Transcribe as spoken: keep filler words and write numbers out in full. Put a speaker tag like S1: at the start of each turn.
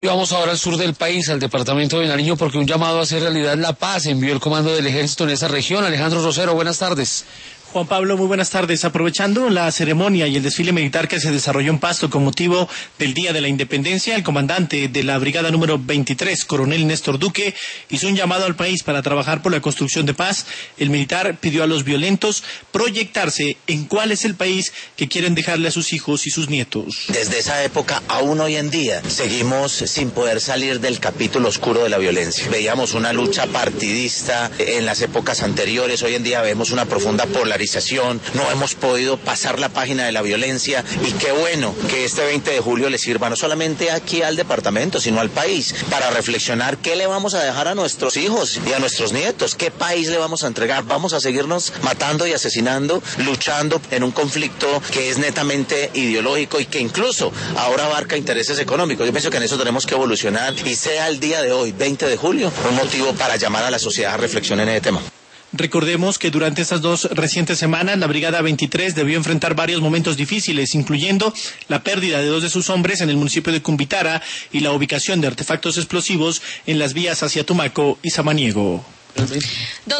S1: Y vamos ahora al sur del país, al departamento de Nariño, porque un llamado a hacer realidad la paz envió el comando del ejército en esa región. Alejandro Rosero, buenas tardes.
S2: Juan Pablo, muy buenas tardes. Aprovechando la ceremonia y el desfile militar que se desarrolló en Pasto con motivo del Día de la Independencia, el comandante de la brigada número veintitrés, coronel Néstor Duque, hizo un llamado al país para trabajar por la construcción de paz. El militar pidió a los violentos proyectarse en cuál es el país que quieren dejarle a sus hijos y sus nietos.
S3: Desde esa época, aún hoy en día, seguimos sin poder salir del capítulo oscuro de la violencia. Veíamos una lucha partidista en las épocas anteriores, hoy en día vemos una profunda polarización. No hemos podido pasar la página de la violencia y qué bueno que este veinte de julio le sirva no solamente aquí al departamento, sino al país, para reflexionar qué le vamos a dejar a nuestros hijos y a nuestros nietos, qué país le vamos a entregar. Vamos a seguirnos matando y asesinando, luchando en un conflicto que es netamente ideológico y que incluso ahora abarca intereses económicos. Yo pienso que en eso tenemos que evolucionar y sea el día de hoy, veinte de julio, un motivo para llamar a la sociedad a reflexionar en ese tema.
S2: Recordemos que durante estas dos recientes semanas la Brigada veintitrés debió enfrentar varios momentos difíciles, incluyendo la pérdida de dos de sus hombres en el municipio de Cumbitara y la ubicación de artefactos explosivos en las vías hacia Tumaco y Samaniego.